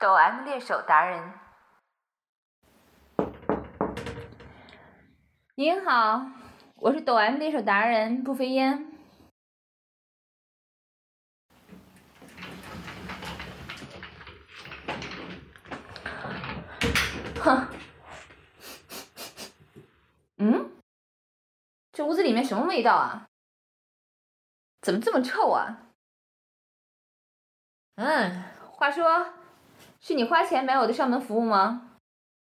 抖 M 猎手达人。您好，我是抖 M 猎手达人不飞烟。哼，这屋子里面什么味道啊？怎么这么臭啊？话说，是你花钱买我的上门服务吗？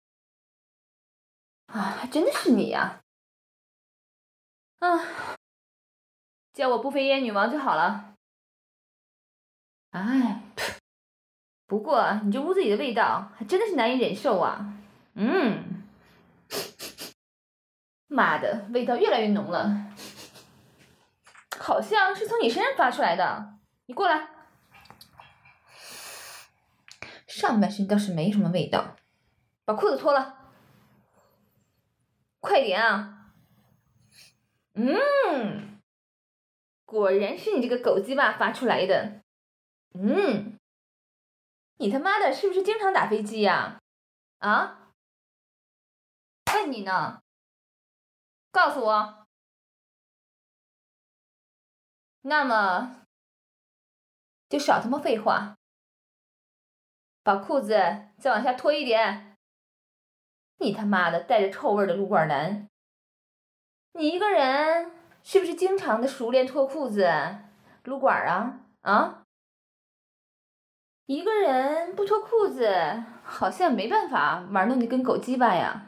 还真的是你呀！叫我不飞烟女王就好了。不过你这屋子里的味道还真的是难以忍受啊！妈的，味道越来越浓了，好像是从你身上发出来的。你过来。上半身倒是没什么味道，把裤子脱了，快点啊！果然是你这个狗鸡巴发出来的。你他妈的是不是经常打飞机呀？问你呢，告诉我。那么就少他妈废话，把裤子再往下脱一点。你他妈的带着臭味的撸管男，你一个人是不是经常的熟练脱裤子撸管啊？一个人不脱裤子好像没办法玩弄你跟狗鸡巴呀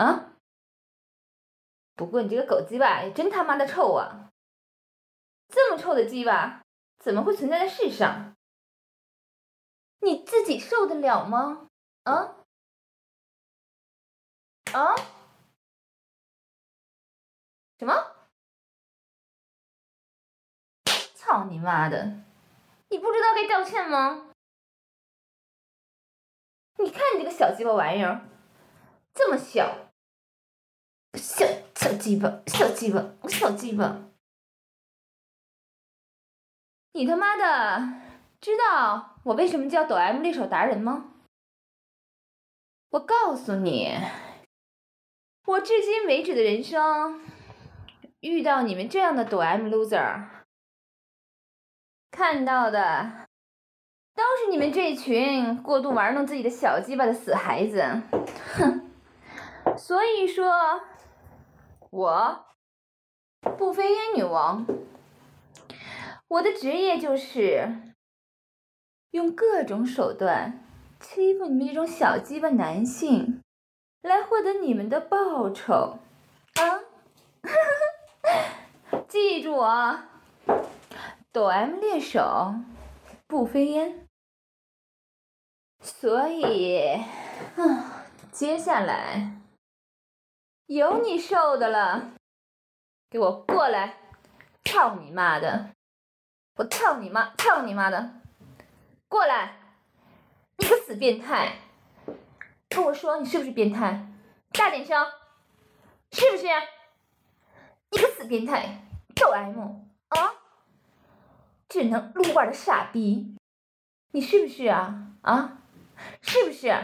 不过你这个狗鸡巴也真他妈的臭啊！这么臭的鸡巴怎么会存在在世上？你自己受得了吗？什么？操你妈的！你不知道该道歉吗？你看你这个小鸡巴玩意儿，这么小，小鸡巴，小鸡巴！你他妈的知道我为什么叫抖 M 猎手达人吗？我告诉你，我至今为止的人生，遇到你们这样的抖 M loser， 看到的都是你们这群过度玩弄自己的小鸡巴的死孩子。哼！所以说，我不飞烟女王，我的职业就是用各种手段欺负你们这种小鸡巴男性，来获得你们的报酬记住啊，抖 M 猎手不飞烟。所以接下来有你受的了，给我过来！操你妈的！我操你妈！操你妈的！过来！你个死变态！跟我说你是不是变态？大点声！是不是？你个死变态！抖 M 只能撸管的傻逼！你是不是是不是？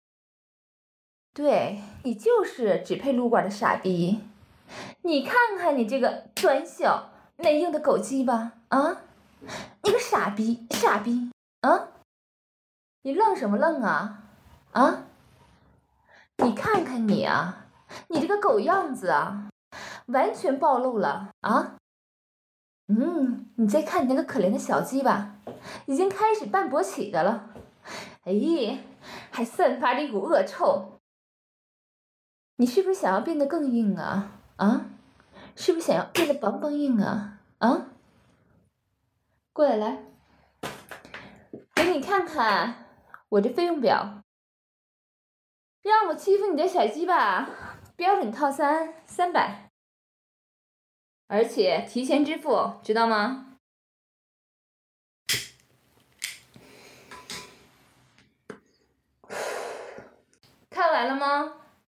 对，你就是只配撸管的傻逼！你看看你这个短小内硬的狗鸡巴你个傻逼！你愣什么愣你看看你你这个狗样子完全暴露了你再看你那个可怜的小鸡巴，已经开始半勃起的了，还散发着一股恶臭。你是不是想要变得更硬是不是想要变得梆梆硬过来，给你看看我这费用表，让我欺负你的小鸡巴，标准套餐300，而且提前支付，知道吗？看完了吗？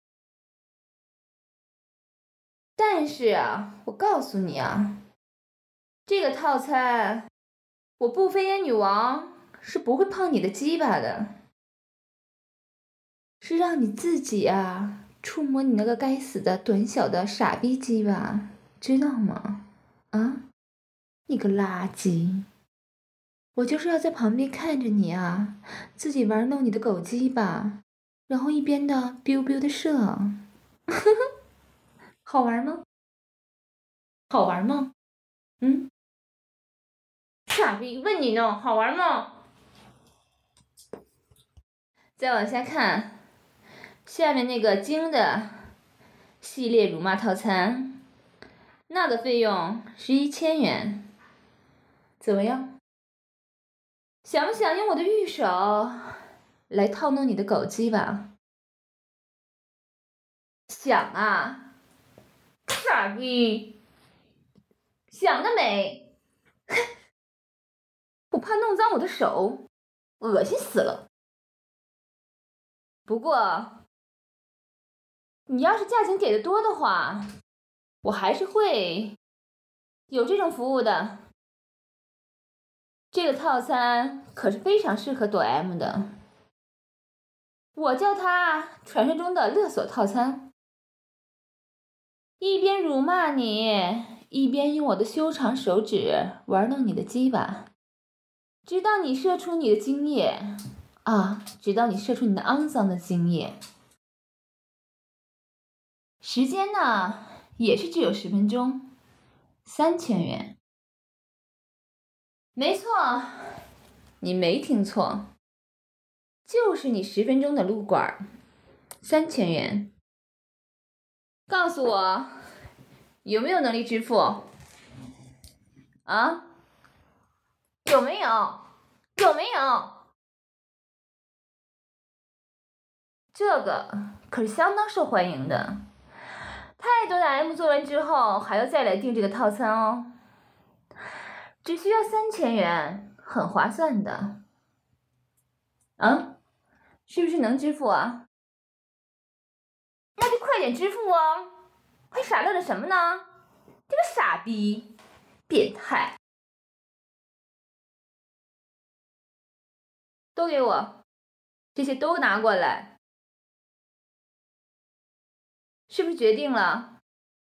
但是我告诉你这个套餐，我不飞烟女王是不会碰你的鸡巴的。 是让你自己啊触摸你那个该死的短小的傻逼鸡吧，知道吗？啊，你个垃圾！我就是要在旁边看着你啊，自己玩弄你的狗鸡吧，然后一边的 biu biu 的射，好玩吗？好玩吗？嗯，傻逼，问你呢，好玩吗？再往下看，下面那个精的系列辱骂套餐，那个费用是1000元，怎么样？想不想用我的玉手来套弄你的狗鸡吧？想啊，傻逼，想得美！我怕弄脏我的手，恶心死了。不过，你要是价钱给的多的话，我还是会有这种服务的。这个套餐可是非常适合朵 M 的，我叫它传说中的勒索套餐。一边辱骂你，一边用我的修长手指玩弄你的鸡巴，直到你射出你的精液啊！直到你射出你的肮脏的精液。时间呢，也是只有10分钟，3000元。没错，你没听错，就是你10分钟的撸管，3000元。告诉我，有没有能力支付？啊？有没有？有没有？这个可是相当受欢迎的，太多的 M 做完之后还要再来订这个套餐哦，只需要3000元，很划算的。啊？是不是能支付啊？那就快点支付哦！还傻乐着什么呢？这个傻逼，变态！都给我，这些都拿过来。是不是决定了？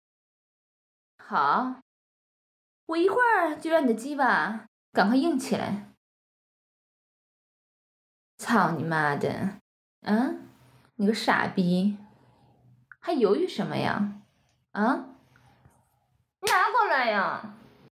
好，我一会儿就让你的鸡巴赶快硬起来。操你妈的！嗯，你个傻逼，还犹豫什么呀？啊，拿过来呀！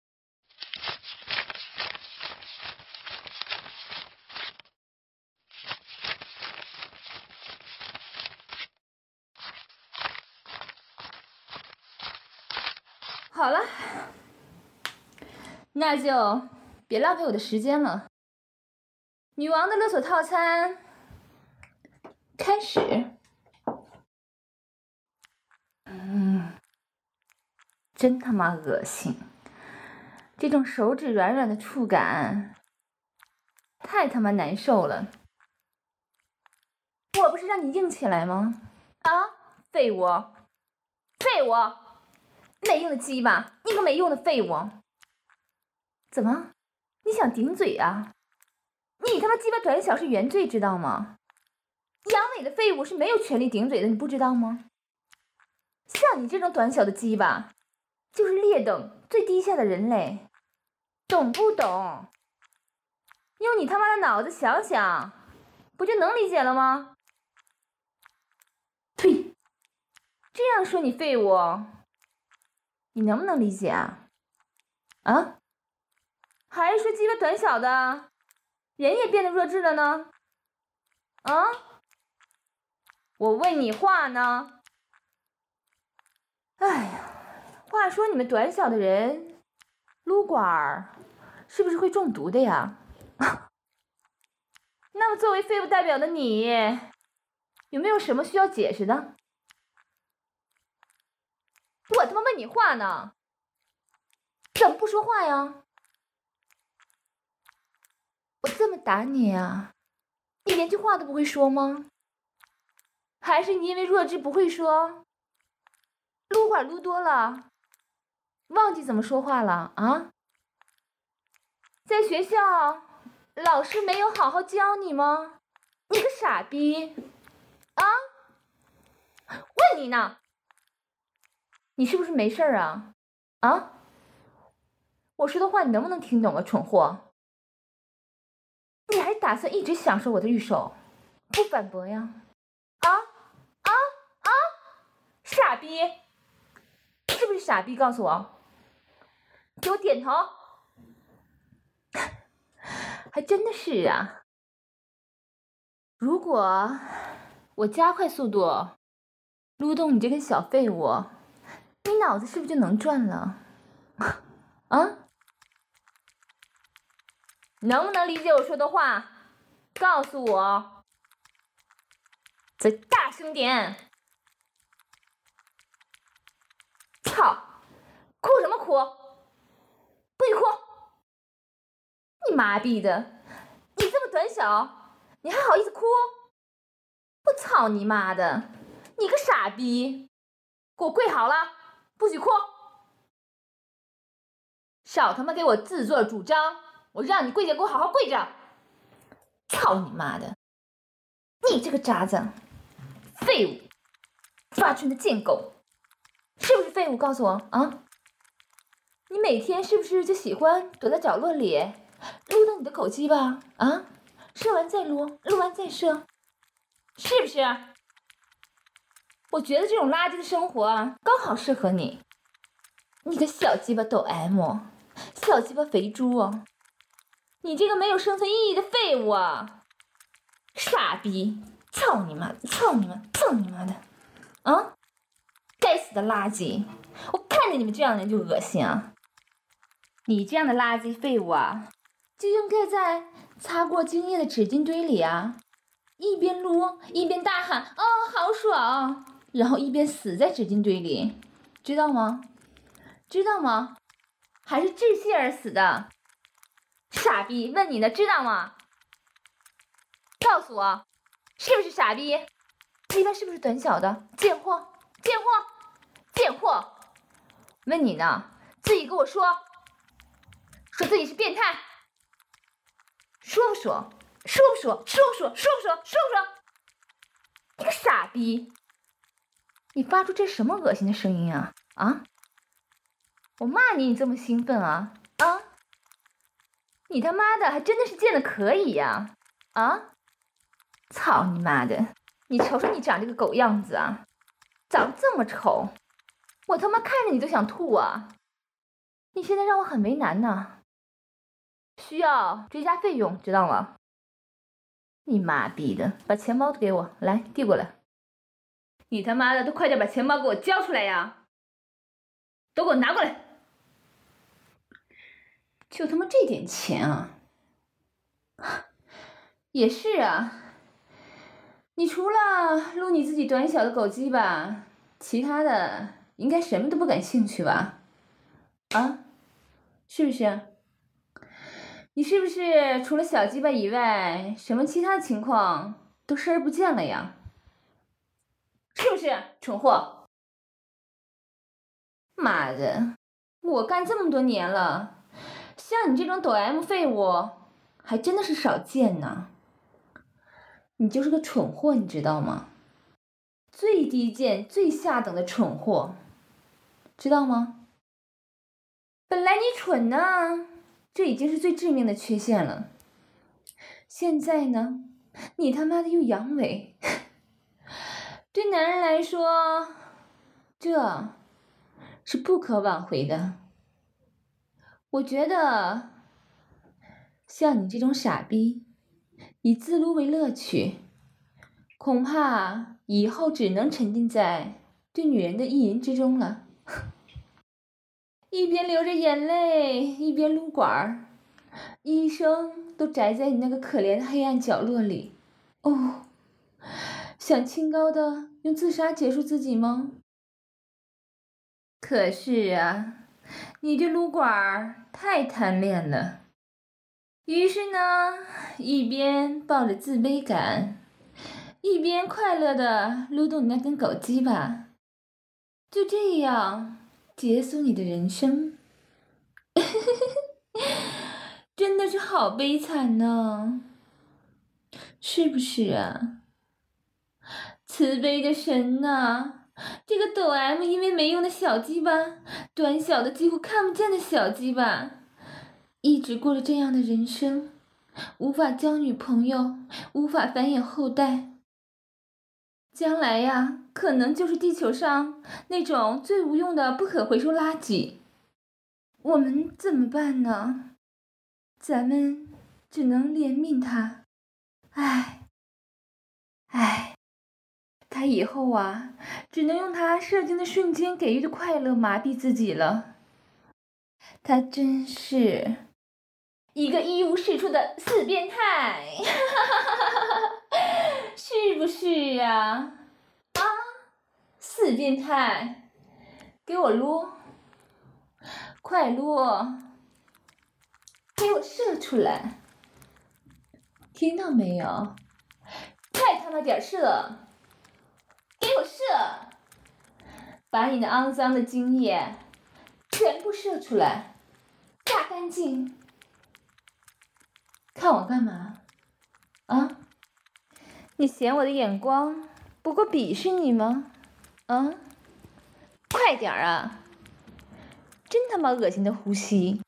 好了，那就别浪费我的时间了。女王的勒索套餐开始。真他妈恶心！这种手指软软的触感，太他妈难受了。我不是让你硬起来吗？啊，废物！废物！没用的鸡巴，你个没用的废物！怎么？你想顶嘴啊？你他妈鸡巴短小是原罪，知道吗？阳痿的废物是没有权利顶嘴的，你不知道吗？像你这种短小的鸡巴，就是劣等最低下的人类，懂不懂？用你他妈的脑子想想，不就能理解了吗？呸！这样说你废物，你能不能理解啊？啊？还是说鸡巴短小的人也变得弱智了呢？啊？我问你话呢？哎呀，话说你们短小的人撸管儿是不是会中毒的呀？那么作为废物代表的你，有没有什么需要解释的？我他妈问你话呢，怎么不说话呀？我这么打你啊，你连句话都不会说吗？还是你因为弱智不会说，撸管撸多了，忘记怎么说话了啊？在学校，老师没有好好教你吗？你个傻逼！ 啊？问你呢，你是不是没事啊？啊？我说的话你能不能听懂啊，蠢货？你还打算一直享受我的玉手，不反驳呀？啊啊啊！傻逼！是不是傻逼？告诉我，给我点头。还真的是啊！如果我加快速度撸动你这根小废物，你脑子是不是就能转了？啊？能不能理解我说的话？告诉我，再大声点！操！哭什么哭？不许哭！你妈逼的！你这么短小，你还好意思哭？我操你妈的！你个傻逼！给我跪好了，不许哭！少他妈给我自作主张！我让你跪下，给我好好跪着！操你妈的！你这个渣子，废物，发春的贱狗，是不是废物？告诉我啊！你每天是不是就喜欢躲在角落里撸动你的狗鸡巴啊？射完再撸，撸完再射，是不是？我觉得这种垃圾的生活啊，刚好适合你。你个小鸡巴抖 M， 小鸡巴肥猪啊！你这个没有生存意义的废物啊！傻逼！操你妈！操你妈！操你妈的！啊！该死的垃圾！我看见你们这样的人就恶心啊！你这样的垃圾废物啊，就应该在擦过精液的纸巾堆里啊，一边撸一边大喊“哦，好爽”，然后一边死在纸巾堆里，知道吗？知道吗？还是窒息而死的？傻逼！问你呢，知道吗？告诉我，是不是傻逼？鸡巴是不是短小的？贱货！贱货！贱货！问你呢，自己跟我说，说自己是变态，说不说？说不说？说不说？说不说？说不说？你个傻逼！你发出这什么恶心的声音啊？啊！我骂你，你这么兴奋啊？啊！你他妈的还真的是贱的可以呀！啊！操你妈的！你瞅瞅你长这个狗样子啊，长得这么丑，我他妈看着你都想吐啊！你现在让我很为难呢，需要追加费用，知道吗？你妈逼的，把钱包给我，来递过来。你他妈的都快点把钱包给我交出来呀！都给我拿过来！就他妈这点钱啊！也是啊，你除了撸你自己短小的狗鸡巴，其他的应该什么都不感兴趣吧？啊，是不是？你是不是除了小鸡巴以外，什么其他的情况都视而不见了呀？是不是，蠢货？妈的，我干这么多年了，像你这种抖 M 废物，还真的是少见呢。你就是个蠢货，你知道吗？最低贱、最下等的蠢货，知道吗？本来你蠢呢，这已经是最致命的缺陷了。现在呢，你他妈的又阳痿，对男人来说，这是不可挽回的。我觉得，像你这种傻逼，以自撸为乐趣，恐怕以后只能沉浸在对女人的意淫之中了。一边流着眼泪，一边撸管儿，一生都宅在你那个可怜的黑暗角落里。哦，想清高的用自杀结束自己吗？可是啊，你这撸管儿太贪恋了。于是呢，一边抱着自卑感，一边快乐的撸动你那根狗鸡巴，就这样结束你的人生。真的是好悲惨呢，是不是啊？ 慈悲的神呐！这个抖 M 因为没用的小鸡巴，短小的几乎看不见的小鸡巴，一直过着这样的人生，无法交女朋友，无法繁衍后代。将来呀，可能就是地球上那种最无用的不可回收垃圾。我们怎么办呢？咱们只能怜悯他。他以后啊，只能用他射精的瞬间给予的快乐麻痹自己了。他真是一个一无是处的死变态，是不是啊？死变态，给我撸，快撸，给我射出来，听到没有？快他妈点射！给我射！把你的肮脏的精液全部射出来，炸干净！看我干嘛？啊？你嫌我的眼光不够鄙视你吗？啊？快点啊！真他妈恶心的呼吸！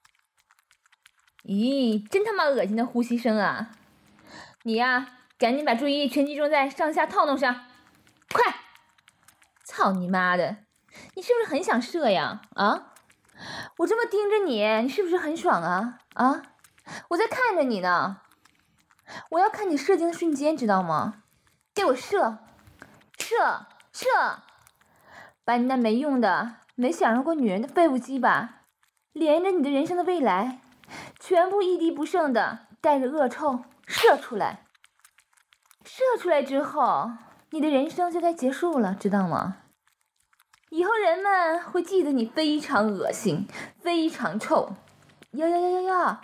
咦，真他妈恶心的呼吸声啊！你呀，赶紧把注意力全集中在上下套弄上，快！操你妈的！你是不是很想射呀？啊！我这么盯着你，你是不是很爽啊？啊！我在看着你呢，我要看你射精的瞬间，知道吗？给我射！射！射！把你那没用的、没享受过女人的废物鸡巴，连着你的人生的未来，全部一滴不剩的带着恶臭射出来。射出来之后，你的人生就该结束了，知道吗？以后人们会记得你非常恶心，非常臭。呀！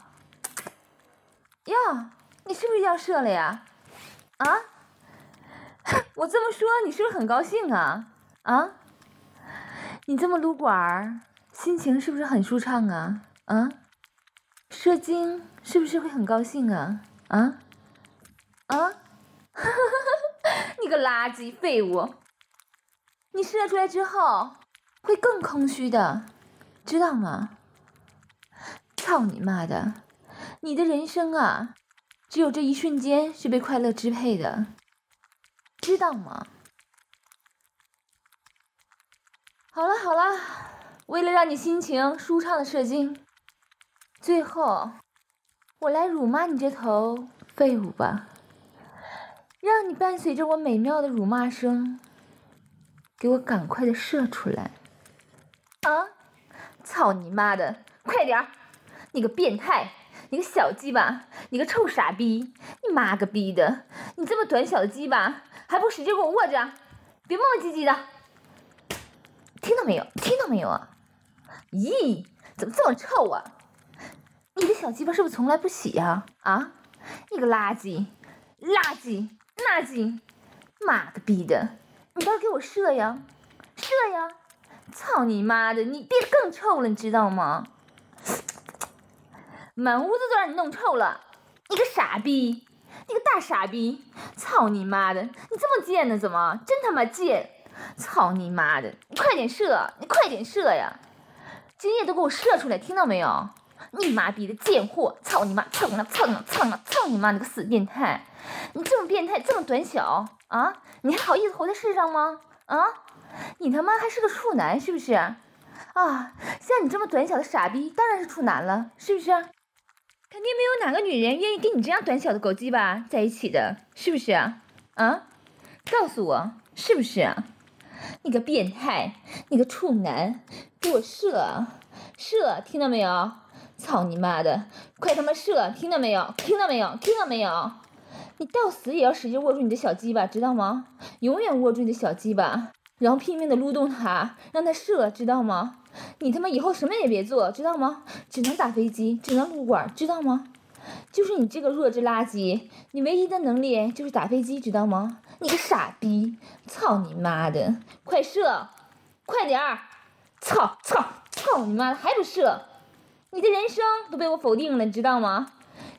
你是不是要射了呀？啊？我这么说，你是不是很高兴啊？啊？你这么撸管儿，心情是不是很舒畅啊？啊？射精是不是会很高兴啊？啊？你个垃圾废物！你射出来之后会更空虚的，知道吗？操你妈的！你的人生啊，只有这一瞬间是被快乐支配的，知道吗？好了，为了让你心情舒畅的射精，最后我来辱骂你这头废物吧，让你伴随着我美妙的辱骂声，给我赶快的射出来！啊！操你妈的，快点儿！你个变态，你个小鸡巴，你个臭傻逼，你妈个逼的！你这么短小的鸡巴，还不使劲给我握着，别磨磨唧唧的！听到没有啊？咦，怎么这么臭啊？你的小鸡巴是不是从来不洗呀？啊，你个垃圾，妈个逼的！你倒是给我射呀！操你妈的，你变得更臭了，你知道吗？满屋子都让你弄臭了，你个傻逼，你个大傻逼！操你妈的，你这么贱呢？怎么？真他妈贱！操你妈的，你快点射呀！精液都给我射出来，听到没有？你妈逼的贱货！操你妈！操你妈！那个死变态！你这么变态，这么短小啊？你还好意思活在世上吗？啊？你他妈还是个处男是不是？啊，像你这么短小的傻逼，当然是处男了，是不是？肯定没有哪个女人愿意跟你这样短小的狗鸡巴在一起的，是不是啊？啊？告诉我，是不是啊？你个变态，你个处男，给我射，听到没有？操你妈的，快他妈射，听到没有？你到死也要使劲握住你的小鸡巴，知道吗？永远握住你的小鸡巴，然后拼命的撸动它，让它射，知道吗？你他妈以后什么也别做，知道吗？只能打飞机，只能撸管，知道吗？就是你这个弱智垃圾，你唯一的能力就是打飞机，知道吗？你个傻逼！操你妈的！快射，快点儿！操你妈的，还不射！你的人生都被我否定了，你知道吗？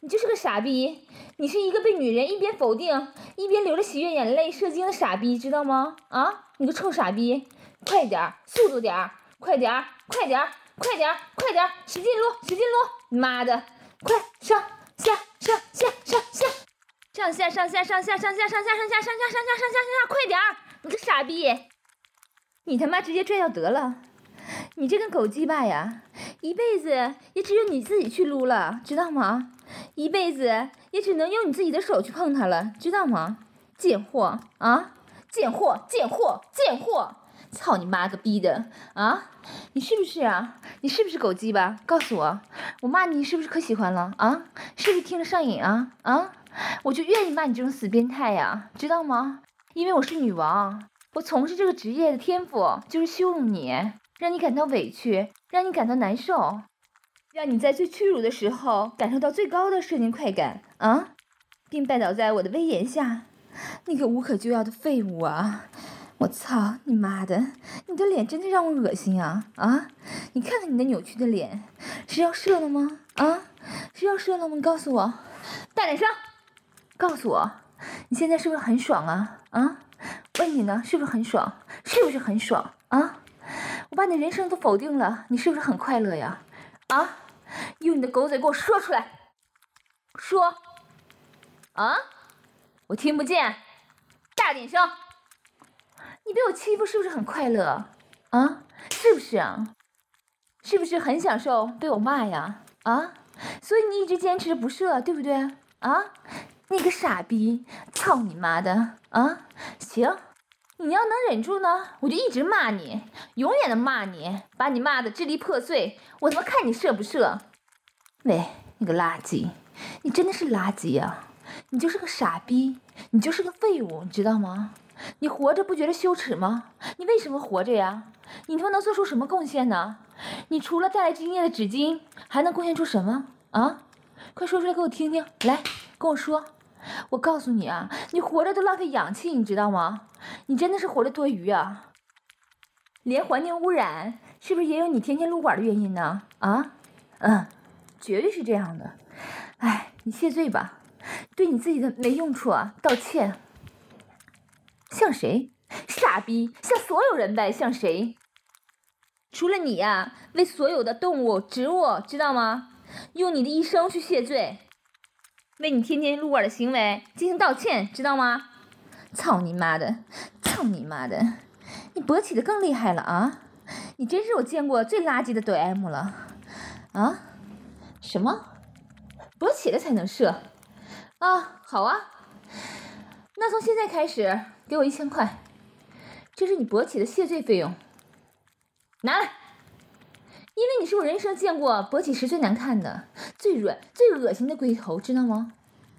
你就是个傻逼，你是一个被女人一边否定一边流着喜悦眼泪射精的傻逼，知道吗？啊，你个臭傻逼，快点，速度点，快点，快点，快点，快点，使劲撸，使劲撸，妈的，快上下上下上下上下上下上下上下上下上下上下上下上下，快点，你个傻逼，你他妈直接拽掉得了。你这个狗鸡巴呀，一辈子也只有你自己去撸了，知道吗？一辈子也只能用你自己的手去碰它了，知道吗？贱货啊！贱货！贱货！贱货！操你妈个逼的啊！你是不是啊？你是不是狗鸡巴？告诉我，我骂你是不是可喜欢了啊？是不是听着上瘾啊？啊！我就愿意骂你这种死变态呀，知道吗？因为我是女王，我从事这个职业的天赋就是羞辱你。让你感到委屈，让你感到难受，让你在最屈辱的时候感受到最高的射精快感啊，并拜倒在我的威严下。你个无可救药的废物啊！我操你妈的！你的脸真的让我恶心啊！啊！你看看你那扭曲的脸，是要射了吗？啊！是要射了吗？你告诉我，大点声！告诉我，你现在是不是很爽啊？啊！问你呢，是不是很爽？是不是很爽啊？我把你的人生都否定了，你是不是很快乐呀？啊！用你的狗嘴给我说出来！说！啊！我听不见，大点声！你被我欺负是不是很快乐？啊！是不是啊？是不是很享受被我骂呀？啊！所以你一直坚持不射，对不对？啊！你个傻逼！操你妈的！啊！行。你要能忍住呢，我就一直骂你，永远的骂你，把你骂的支离破碎，我他妈看你射不射？喂，你个垃圾，你真的是垃圾啊！你就是个傻逼，你就是个废物，你知道吗？你活着不觉得羞耻吗？你为什么活着呀？你他妈能做出什么贡献呢？你除了带来精液的纸巾，还能贡献出什么啊？快说出来给我听听，来，跟我说。我告诉你啊，你活着都浪费氧气，你知道吗？你真的是活得多余啊！连环境污染是不是也有你天天撸管的原因呢？啊，绝对是这样的。哎，你谢罪吧，对你自己的没用处啊道歉。像谁？傻逼，像所有人呗，像谁？除了你呀，为所有的动物、植物，知道吗？用你的一生去谢罪。为你天天撸管的行为进行道歉，知道吗？操你妈的！操你妈的！你勃起的更厉害了啊！你真是我见过最垃圾的抖 M 了啊！什么？勃起了才能射？啊，好啊！那从现在开始给我1000块，这是你勃起的谢罪费用，拿来！因为你是我人生见过勃起时最难看的、最软、最恶心的龟头，知道吗？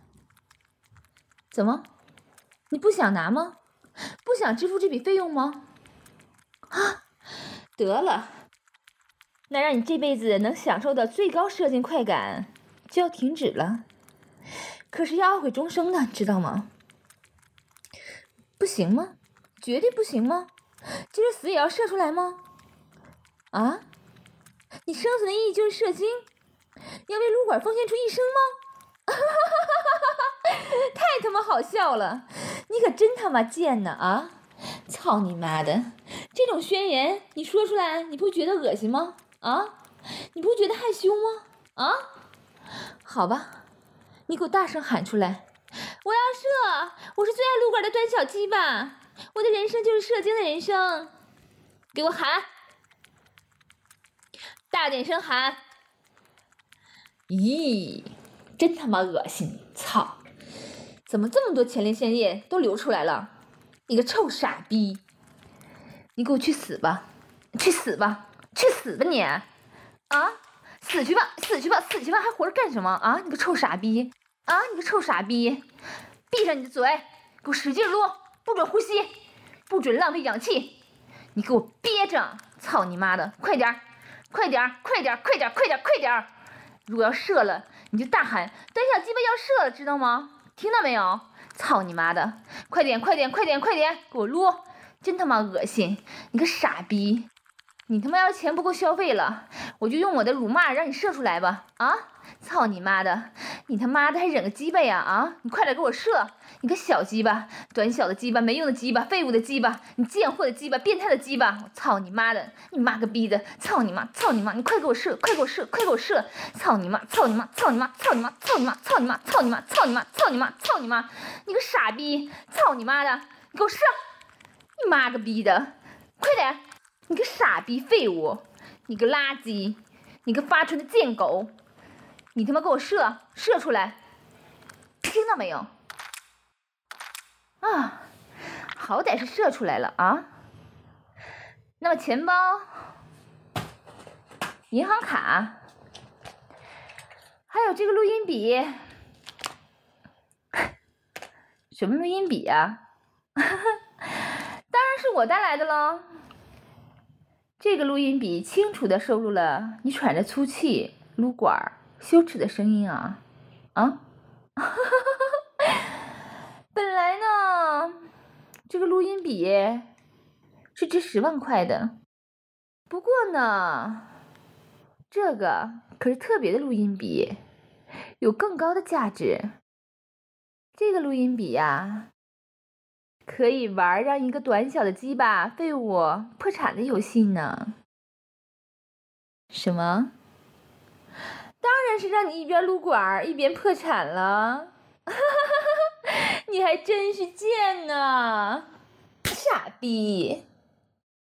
怎么？你不想拿吗？不想支付这笔费用吗？啊，得了，那让你这辈子能享受的最高射精快感就要停止了，可是要懊悔终生的，知道吗？不行吗？绝对不行吗？就是死也要射出来吗？啊？你生存的意义就是射精？要为撸管奉献出一生吗？太他妈好笑了！你可真他妈贱呢啊！操你妈的！这种宣言你说出来，你不觉得恶心吗？啊？你不觉得害羞吗？啊？好吧，你给我大声喊出来！我要射！我是最爱撸管的短小鸡巴！我的人生就是射精的人生！给我喊！大点声喊！咦，真他妈恶心！操！怎么这么多前列腺液都流出来了？你个臭傻逼！你给我去死吧！去死吧！去死吧你！啊！死去吧！死去吧！死去吧！还活着干什么啊？你个臭傻逼！啊！你个臭傻逼！闭上你的嘴，给我使劲撸，不准呼吸，不准浪费氧气！你给我憋着！操你妈的！快点！快点！快点！快点！快点！快点！如果要射了，你就大喊“短小鸡巴要射了”，知道吗？听到没有？操你妈的！快点！快点！快点！快点！给我撸！真他妈恶心！你个傻逼！ 你他妈要钱不够消费了，我就用我的辱骂让你射出来吧！啊，操你妈的！你他妈的还忍个鸡巴呀！啊，你快点给我射！你个小鸡巴，短小的鸡巴，没用的鸡巴，废物的鸡巴，你贱货的鸡巴，变态的鸡巴！我操你妈的！你妈个逼的！操你妈！操你妈！你快给我射！快给我射！快给我射！操你妈！操你妈！操你妈！操你妈！操你妈！操你妈！操你妈！操你妈！操你妈！操你妈！你个傻逼！操你妈的！你给我射！你妈个逼的！快点！你个傻逼废物，你个垃圾，你个发春的贱狗，你他妈给我射出来，听到没有？啊，好歹是射出来了啊。那么钱包、银行卡，还有这个录音笔，什么录音笔啊？当然是我带来的喽。这个录音笔清楚地收录了你喘着粗气、撸管、羞耻的声音啊！啊！本来呢，这个录音笔是值10万块的，不过呢，这个可是特别的录音笔，有更高的价值。这个录音笔呀，可以玩让一个短小的鸡巴废物破产的游戏呢。什么？当然是让你一边撸管一边破产了。你还真是贱呢，傻逼！